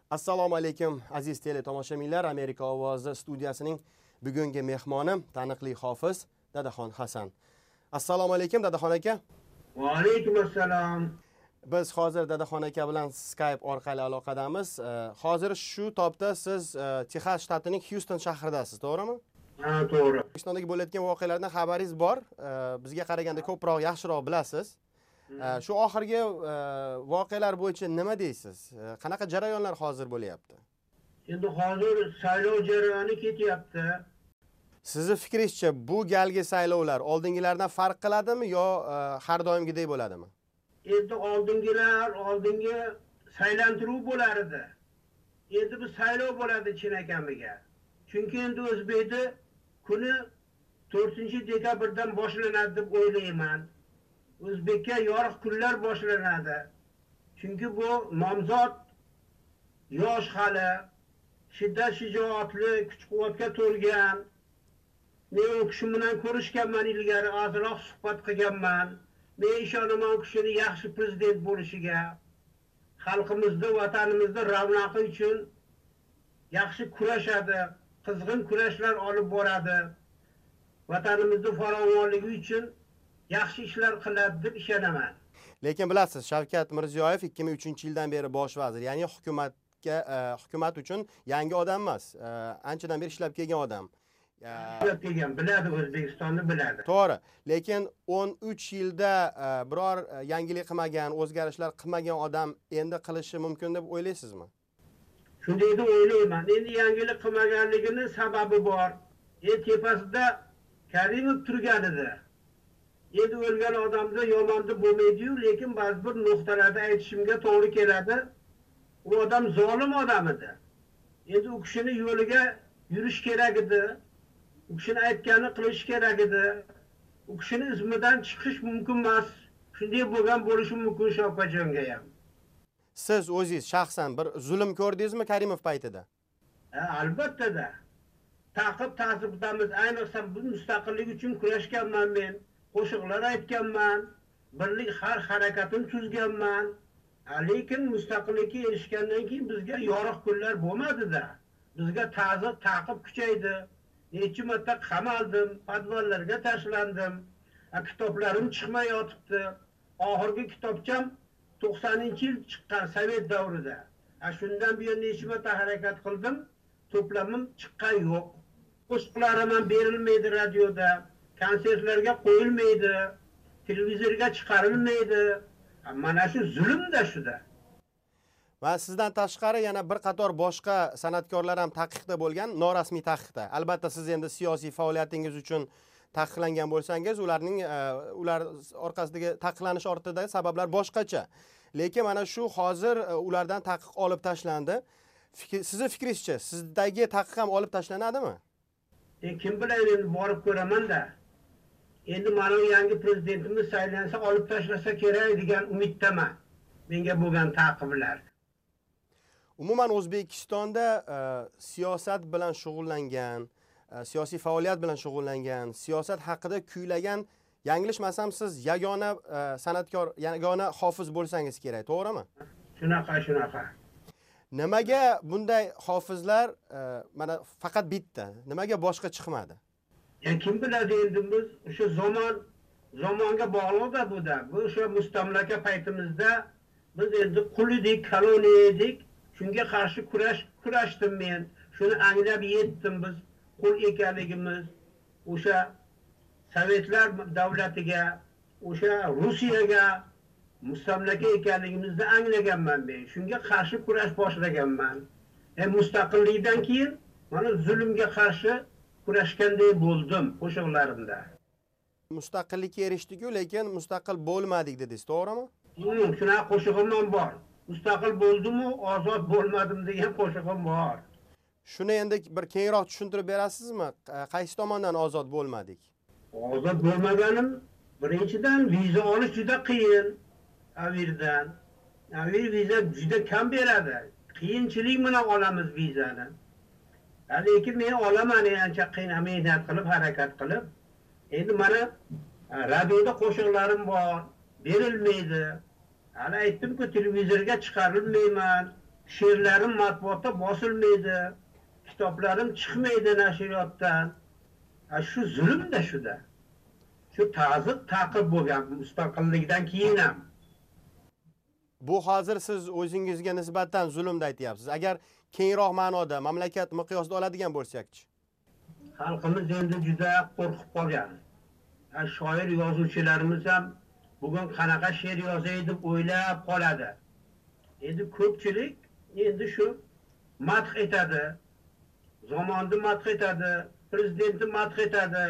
Assalomu alaykum aziz teletomoshabinlar. Amerika ovozi studiyasining bugungi mehmoni taniqli hofiz Dadaxon Hasan. Assalomu alaykum Dadaxon aka. Va alaykum assalom. Biz hozir Dadaxon aka bilan Skype orqali aloqadamiz. Hozir shu topda siz Texas shtatining Houston shahridasiz, to'g'rimi? Ha, to'g'ri. O'zbekistondagi bo'layotgan voqealardan xabaringiz bor. Bizga qaraganda ko'proq yaxshiroq bilasiz. Shu oxirgi voqealar bo'yicha nima deysiz? Qanaqa jarayonlar hozir bo'lyapti? Endi hozir saylov jarayoni ketyapti. Sizni fikringizcha bu galgi saylovlar oldingilardan farq qiladimi yo har doimgidek bo'ladimi? Endi oldingi saylantiruv bo'lar edi. Endi bu saylov bo'ladi chinakamiga. Chunki endi O'zbekda kuni 4-dekabrdan boshlanadi deb o'ylayman. O'zbekka yorug' kunlar boshlanadi. Chunki bu nomzod yosh hali, shiddat shijoatli, kuch-quvvatga to'lgan. Men u kishi bilan ko'rishganman ilgari, ozroq suhbat qilganman. Men ishonaman u kishini yaxshi prezident bo'lishiga. Xalqimizda, vatanimizda ravnaqi uchun yaxshi kurashadi, qizg'in kurashlar olib boradi. Vatanimizda farovonligi uchun yaxshi ishlar qiladi deb ishonaman. Lekin bilasiz, Shavkat Mirziyoyev 2003-yildan beri bosh vazir, ya'ni hukumat uchun yangi odam emas, anchadan beri ishlab kelgan odam. Ishlab kelgan, biladi, O'zbekistonni biladi. To'g'ri, lekin 13 yilda biror yangilik qilmagan, o'zgarishlar qilmagan odam endi qilishi mumkin deb o'ylaysizmi? Shunday deb o'ylayman. Endi yangilik qilmaganligini sababi bor. Tepasida Karimov turgan edi. Endi o'lgan odamda yomon deb bo'lmaydi-yu, lekin ba'zi bir nuqtalarda aytishimga to'g'ri keladi. U odam zolim odam edi. Endi u kishini yo'liga yurish kerak edi. U kishini aytganini qilish kerak edi. U kishini izmidan chiqish mumkin emas. Shunday bo'lgan bo'lishi mumkin Shavkatjonga ham. Siz o'zingiz shaxsan bir zulm ko'rdingizmi Karimov paytida? Albatta-da. Ta'qib-ta'zibdamiz. Ayniqsa bu mustaqillik uchun kurashganman men. Qo'shiqlar aytganman, birlik har harakatini tuzganman. Lekin mustaqillikka erishgandan keyin bizga yorug' kunlar bo'lmadi-da. Bizga ta'qib kuchaydi. Necha marta qamaldim, podvallarga tashlandim. Kitoblarim chiqmay yotibdi. Oxirgi kitobcham 90-yil chiqqan Sovet davrida. Shundan buyon necha marta harakat qildim, to'plamim chiqqan yo'q. Qo'shiqlarim ham berilmaydi radioda. Konsertlarga qo'yilmaydi, televizorga chiqarilmaydi. Mana shu zulm-da shuda. Va sizdan tashqari yana bir qator boshqa san'atkorlar ham taqiqda bo'lgan, norasmiy taqiqda. Albatta siz endi siyosiy faoliyatingiz uchun taqiqlangan bo'lsangiz, ular orqasidagi taqiqlanish ortidagi sabablar boshqacha. Lekin mana shu hozir ulardan taqiq olib tashlandi. Sizning fikringizcha, sizdagi taqiq ham olib tashlanadimi? Kim biladi, endi borib ko'raman-da. Endi mana yangi prezidentimiz saylansa olib tashlasa kerak degan umiddaman. Menga bo'lgan ta'qiblar. Umuman O'zbekistonda siyosat bilan shug'ullangan, siyosiy faoliyat bilan shug'ullangan, siyosat haqida kuylagan, yanglishmasam siz yagona san'atkor, yagona hofiz bo'lsangiz kerak, to'g'rimi? Shunaqa. Nimaga bunday hofizlar mana faqat bitta, nimaga boshqa chiqmadi? Kim biladi, endi biz o'sha zamonga bog'liq-da bu-da. Bu o'sha mustamlaka paytimizda biz endi qul edik, koloniya edik. Shunga qarshi kurashdim men. Shuni anglab yetdim biz qul ekanligimiz. O'sha Sovetlar davlatiga, o'sha Rossiyaga mustamlaka ekanligimizni anglaganman men. Shunga qarshi kurash boshlaganman. Mustaqillikdan keyin mana zulmga qarshi kurashganday bo'ldim qo'shiqlarimda. Mustaqillikka erishdik-ku, lekin mustaqil bo'lmadik dedingiz, to'g'rimi? Shunaqa qo'shig'im ham bor. Mustaqil bo'ldim-u, ozod bo'lmadim degan qo'shig'im bor. Shuni endi bir kengroq tushuntirib berasizmi? Qaysi tomondan ozod bo'lmadik? Ozod bo'lmaganim birinchidan viza olish juda qiyin. Avirdan. Viza juda kam beradi. Qiyinchilik bilan olamiz vizani. Lekin men olaman, ancha qiyin mehnat qilib, harakat qilib. Endi mana radioda qo'shiqlarim bor, berilmaydi. Hali aytdim-ku, televizorga chiqarilmayman, she'rlarim matbuotda bosilmaydi, kitoblarim chiqmaydi nashriyotdan. Shu zulmda shuda. Shu ta'zib ta'qib bo'lgan mustaqillikdan keyin ham. Bu hozir siz o'zingizga nisbatan zulmni aytyapsiz. Agar kengroq ma'noda mamlakat miqyosida oladigan bo'lsak-chi? Xalqimiz endi juda qo'rqib qolgan. Shoir yozuvchilarimiz ham bugun qanaqa she'r yozay deb o'ylab qoladi. Endi ko'pchilik endi shu madh etadi. Zamonni madh etadi, prezidentni madh etadi.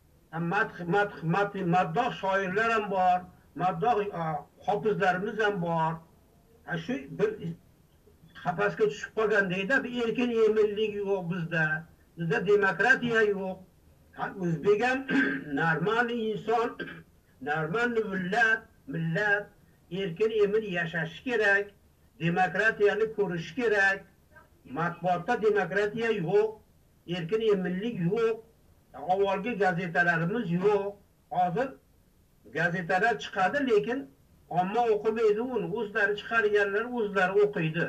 Maddoh shoirlar ham bor, maddoh hofizlarimiz ham bor. Shu bir qafasga tushib qolgan deydi, bir erkin eminlik yo'q bizda. Bizda demokratiya yo'q. O'zbek ham normal inson, normal millat erkin emin yashashi kerak. Demokratiyani ko'rish kerak. Matbuotda demokratiya yo'q, erkin eminlik yo'q. Avvalgi gazetalarimiz yo'q. Hozir gazetalar chiqadi, lekin omma o'qimaydi uni. O'zlari chiqarganlar o'zlari o'qiydi.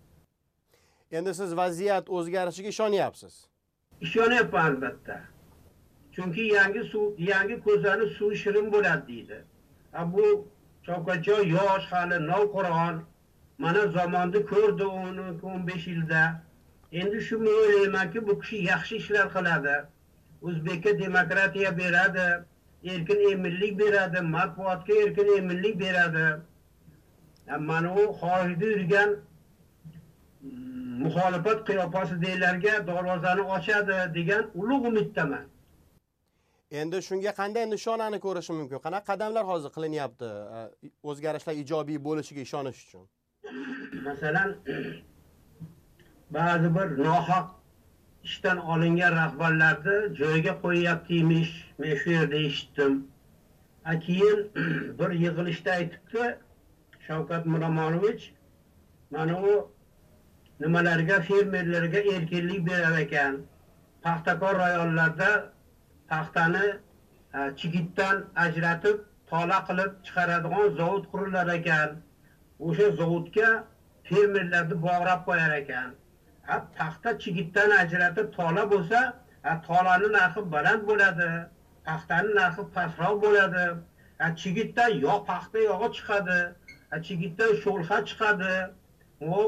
Endi siz vaziyat o'zgarishiga ishonyapsiz? Ishonyapman albatta. Chunki yangi ko'zani suv shirin bo'ladi deydi. Bu Shavkatjon yosh, hali navqiron, mana zamonni ko'rdi 15 yilda. Endi shuni o'ylaymanki, bu kishi yaxshi ishlar qiladi. O'zbekka demokratiya beradi, erkin eminlik beradi, matbuotga erkin eminlik beradi. Mana u xorijda yurgan muxolifat qiyofasidagilarga darvozani ochadi degan ulug' umiddaman. Endi shunga qanday nishonani ko'rish mumkin? Qanaqa qadamlar hozir qilinyapti o'zgarishlar ijobiy bo'lishiga ishonish uchun? Masalan, ba'zi bir nohaq ishdan olingan rahbarlarni joyiga qo'yyaptiymish, men shu yerda eshitdim. Keyin bir yig'ilishda aytibdi Shavkat Miromonovich, mana u nimalarga, fermerlarga erkinlik berar ekan. Paxtakor rayonlarda paxtani chigitdan ajratib, tola qilib chiqaradigan zavod qurilar ekan. O'sha zavodga fermerlarni bog'rab qo'yar ekan. Paxta chigitdan ajratib tola bo'lsa, tolaning narxi baland bo'ladi, paxtaning narxi pastroq bo'ladi. Chigitdan yo paxta yog'i chiqadi, chigitdan sho'lxa chiqadi. O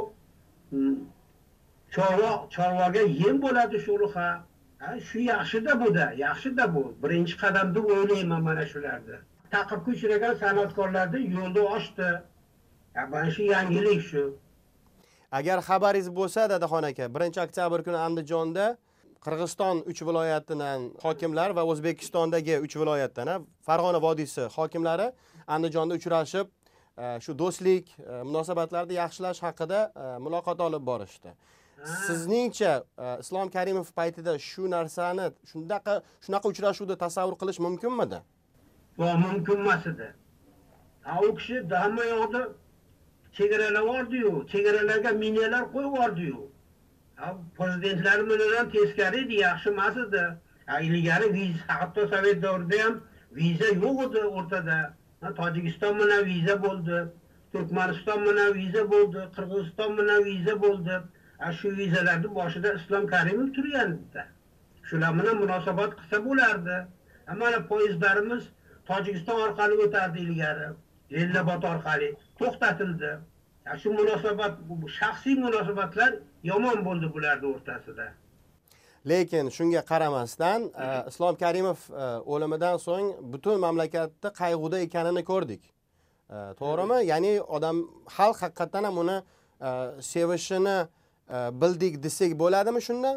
chorvaga yem bo'ladi sho'lxa. Shu yaxshi-da bu. Birinchi qadam deb o'ylayman mana shularni. Taqibga uchragan san'atkorlarni yo'lni ochdi. Mana shu yangilik shu. Agar xabaringiz bo'lsa, Dadaxon aka, 1-oktyabr kuni Andijonda Qirg'iziston 3 viloyatidan hokimlar va O'zbekistondagi 3 viloyatdan, Farg'ona vodiysi hokimlari Andijonda uchrashib, shu do'stlik munosabatlarni yaxshilash haqida muloqot olib borishdi. Sizningcha Islom Karimov paytida shu narsani, shunaqa uchrashuvni tasavvur qilish mumkinmidi? Mumkin emas edi. U kishi hamma yoqda chegaralar bordi-yu, chegaralarga minalar qo'yib bordi-yu. Prezidentlar bilan teskari edi, yaxshi emas edi. Ilgari viza, hatto Sovet davrida ham viza yo'q edi o'rtada. Tojikiston bilan viza bo'ldi, Turkmaniston bilan viza bo'ldi, Qirg'iziston bilan viza bo'ldi. Shu vizalarni boshida Islom Karimov turgandi. Shular bilan munosabat qilsa bo'lardi. Mana poyezdlarimiz Tojikiston orqali o'tardi ilgari, Lellabot orqali to'xtatildi. Shu munosabat, shaxsiy munosabatlar yomon bo'ldi bularning o'rtasida. Lekin shunga qaramasdan Islom Karimov o'limidan so'ng butun mamlakatda qayg'uda ekanini ko'rdik. To'g'rimi? Ya'ni xalq haqiqatan ham uni sevishini bildik desak bo'ladimi shundan?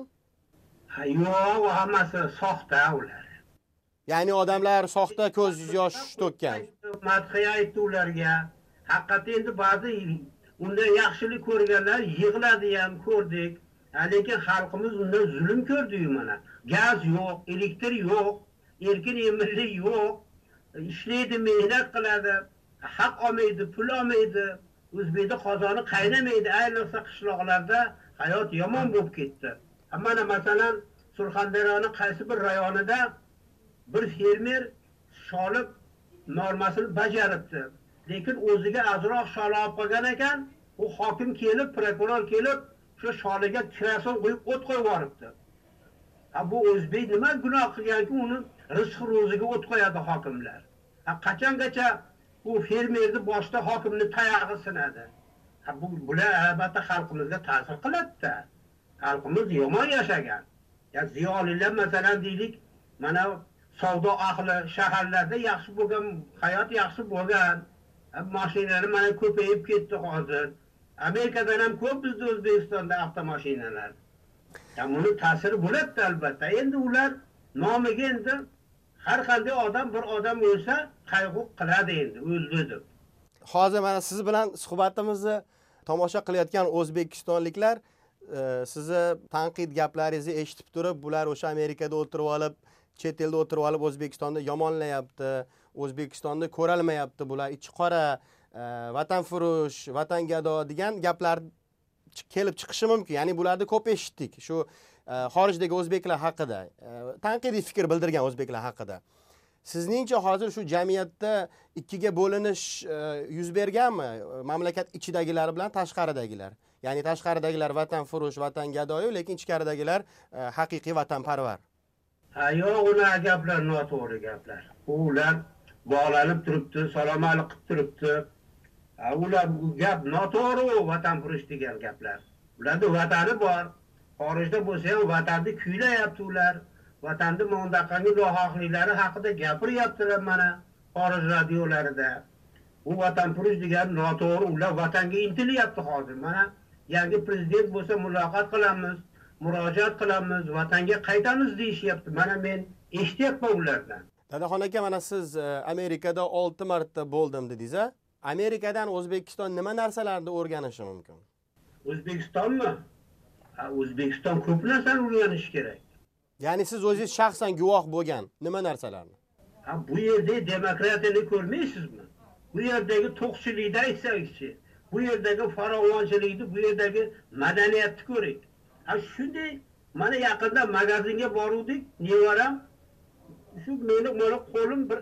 Yo'q, hammasi soxta ular. Ya'ni odamlar soxta ko'z yosh to'kkan. Madhiya aytdi ularga. Haqiqatda endi ba'zi unda yaxshilik ko'rganlar yig'ladi ham, ko'rdik. Lekin xalqimiz undan zulm ko'rdi-yu mana. Gaz yo'q, elektr yo'q, erkin eminlik yo'q. Ishlaydi, mehnat qiladi, haq olmaydi, pul olmaydi. O'zbekda qozoni qaynamaydi, ayniqsa qishloqlarda hayot yomon bo'lib ketdi. Mana masalan, Surxondaryoning qaysi bir rayonida bir fermer sholib normasini bajaribdi. Lekin o'ziga azroq shol olib qolgan ekan, u hokim kelib, prokuror kelib, shu sholiga kirosin qo'yib o't qo'yib yuboribdi. Bu o'zbek nima gunoh qilganki, uni rizq ro'ziga o't qo'yadi hokimlar. Qachongacha u fermerni boshda hokimni tayog'i sinadi. Bular albatta xalqimizga ta'sir qiladi-da. Xalqimiz yomon yashagan. Ziyolilar masalan deylik, mana savdo ahli shaharlarda yaxshi bo'lgan, hayot yaxshi bo'lgan. Mashinalar mana ko'payib ketdi hozir. Amerikadan ham ko'p bizda O'zbekistonda avtomashinalar. Buni ta'siri bo'ladi albatta. Endi ular nomiga endi har qanday odam bir odam o'lsa qayg'u qiladi endi o'ldi. Hozir mana siz bilan suhbatimizni tomosha qilayotgan o'zbekistonliklar sizni tanqid gaplaringizni eshitib turib, bular o'sha Amerikada o'tirib olib, chet elda o'tirib olib O'zbekistonni yomonlayapti, O'zbekistonni ko'rolmayapti, bular ichi qora, vatanfurush, vatangado degan gaplar kelib chiqishi mumkin. Ya'ni bularni ko'p eshitdik. Shu xorijdagi o'zbeklar haqida, tanqidiy fikr bildirgan o'zbeklar haqida. Sizningcha hozir shu jamiyatda ikkiga bo'linish yuz berganmi? Mamlakat ichidagilar bilan tashqaridagilar. Ya'ni tashqaridagilar vatanfurush, vatangadoyu, lekin ichkaridagilar haqiqiy vatanparvar. Yo'q, ular gaplar noto'g'ri gaplar. Ular bog'lanib turibdi, salom-alik qilib turibdi. Ular bu gap noto'g'ri, vatanfurush degan gaplar. Ularda vatani bor. Xorijda bo'lsa ham vatanni kuylayapti ular. Vatanni mondaqangi nohaqliklari haqida gapiryaptilar mana xorij radiolarida. Bu vatanfurush degan noto'g'ri, ular vatanga intilyapti hozir. Mana yangi prezident bo'lsa muloqot qilamiz, murojaat qilamiz, vatanga qaytamiz deyishyapti. Mana men eshityapman ulardan. Dadaxon aka, mana siz Amerikada 6 marta bo'ldim dedingiz. Amerikadan O'zbekiston nima narsalarni o'rganishi mumkin? O'zbekistonmi? O'zbekiston ko'p narsani o'rganish kerak. Ya'ni siz o'zingiz shaxsan guvoh bo'lgan nima narsalarni? Bu yerda demokratiyani ko'rmaysizmi? Bu yerdagi to'qchilikni aytsangchi, bu yerdagi farovonchilikni, bu yerdagi madaniyatni ko'ring. Shunday mana yaqinda magazinga boruvdik, nevaram shu meni qo'lim bir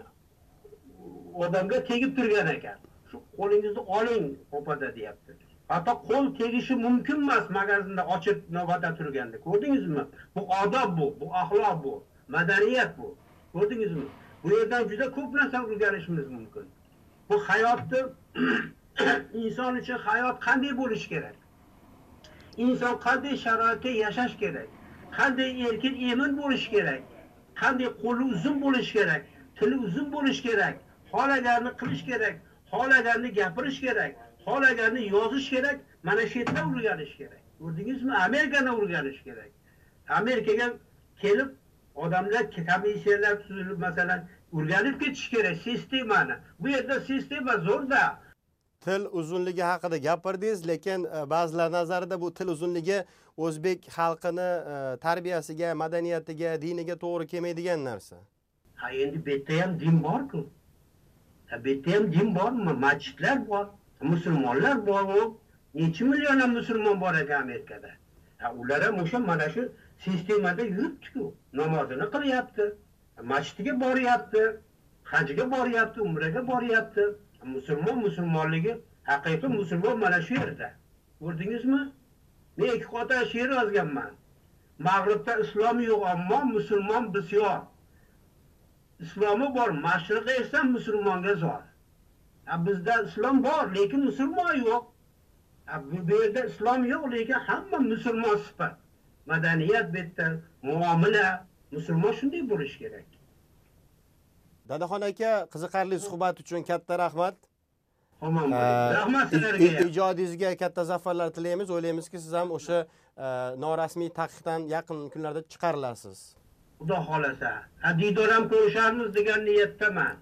odamga tegib turgan ekan. Shu qo'lingizni oling, opada deyapti. Hatto qo'l tegishi mumkin emas magazinda ochib navbatda turganda. Ko'rdingizmi? Bu odob bu axloq bu, madaniyat bu. Ko'rdingizmi? Bu yerdan juda ko'p narsa o'rganishimiz mumkin. Bu hayotda inson uchun hayot qanday bo'lishi kerak? Inson qanday sharoitda yashash kerak? Qanday erkin emin bo'lish kerak? Qanday qo'li uzun bo'lish kerak? Tili uzun bo'lish kerak? Xohlaganini qilish kerak? Xohlaganini gapirish kerak? Xohlaganini yozish kerak? Mana shu yerda o'rganish kerak. Ko'rdingizmi? Amerikani o'rganish kerak. Amerikaga kelib odamlar komissiyalar tuzilib masalan o'rganib ketish kerak sistemani. Bu yerda sistema zo'rda. Til uzunligi haqida gapirdingiz, lekin ba'zilar nazarida bu til uzunligi o'zbek xalqini tarbiyasiga, madaniyatiga, diniga to'g'ri kelmaydigan narsa. Endi bu yerda ham din bor-ku. Bu yerda ham din bormi? Masjidlar bor, musulmonlar bor. Necha million musulmon bor ekan Amerikada. Ular ham o'sha mana shu sistemada yuribdi-ku. Namozini qilyapti, masjidga boryapti, hajga boryapti, umraga boryapti. Musulmonligi, haqiqiy musulmon mana shu yerda. Ko'rdingizmi? Men 2 qator she'r yozganman. Mag'ribda islom yo'q, ammo musulmon bisyor. Islomi bor, mashriqqa esa musulmonga zor. Bizda islom bor, lekin musulmon yo'q. Bu yerda islom yo'q, lekin hamma musulmon sifat. Madaniyat bitta, muomala, musulmon shunday bo'lish kerak. Dadaxon aka, qiziqarli suhbat uchun katta rahmat. Rahmat sizlarga. Ijodingizga katta zafarlar tilaymiz. O'ylaymizki, siz ham o'sha norasmiy taqiqdan yaqin kunlarda chiqarilasiz. Xudo xolasa. Diydor ham ko'risharmiz degan niyatdaman.